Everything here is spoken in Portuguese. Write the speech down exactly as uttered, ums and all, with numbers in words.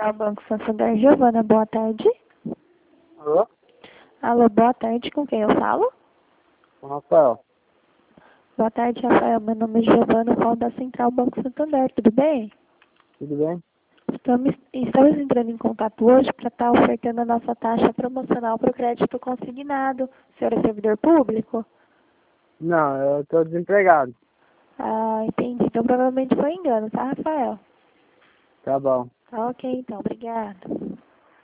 Central Banco Santander, Giovana, boa tarde. Alô? Alô, boa tarde, com quem eu falo? Com o Rafael. Boa tarde, Rafael, meu nome é Giovana, eu falo da Central Banco Santander, tudo bem? Tudo bem? Estamos, estamos entrando em contato hoje para estar ofertando a nossa taxa promocional para o crédito consignado. O senhor é servidor público? Não, eu estou desempregado. Ah, entendi. Então provavelmente foi engano, tá, Rafael? Tá bom. Tá ok, então. Obrigada.